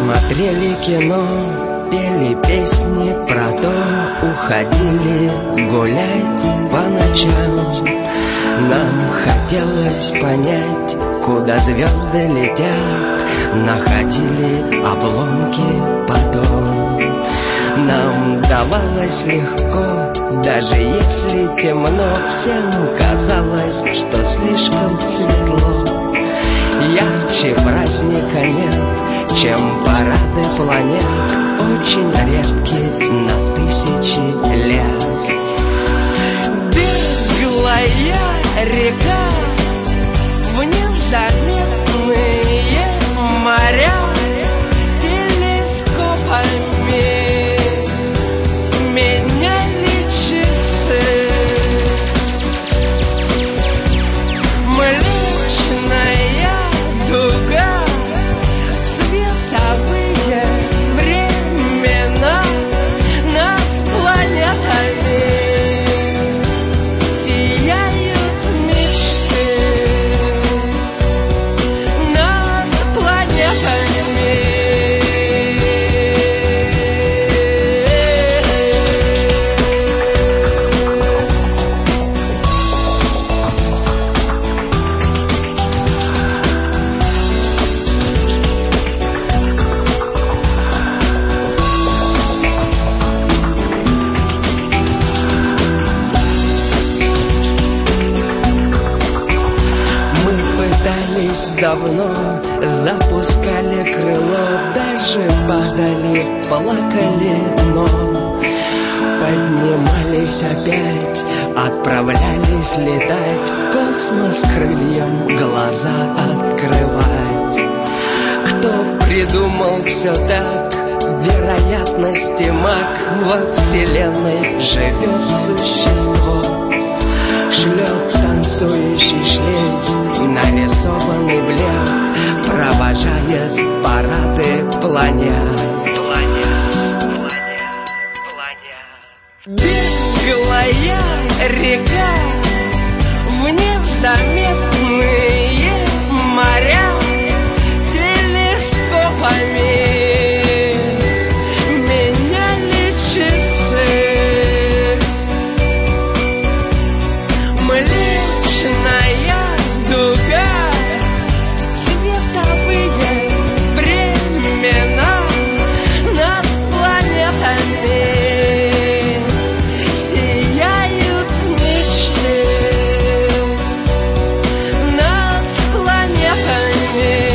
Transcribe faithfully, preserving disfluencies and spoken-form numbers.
Смотрели кино, пели песни про то, уходили гулять по ночам. Нам хотелось понять, куда звезды летят, находили обломки потом. Нам давалось легко, даже если темно, всем казалось, что слишком светло. Ярче праздника нет, чем парады планет, очень редки на тысячи лет. Беглая река, в незаметные моря, телескопами меняли часы. Млечная дуга, световые времена над планетами сияют мечты, над планетами. Давно запускали крыло, даже падали, плакали, но поднимались опять, отправлялись летать в космос, крыльям глаза открывать. Кто придумал все так? Вероятности маг, во вселенной живет существо, шлет танцующий шлейф, нарисованный блеф, провожает парады планет. Беглая река, в незаметные моря, телескопами меняли часы. Млечная дуга, световые времена над планетами сияют мечты, над планетами.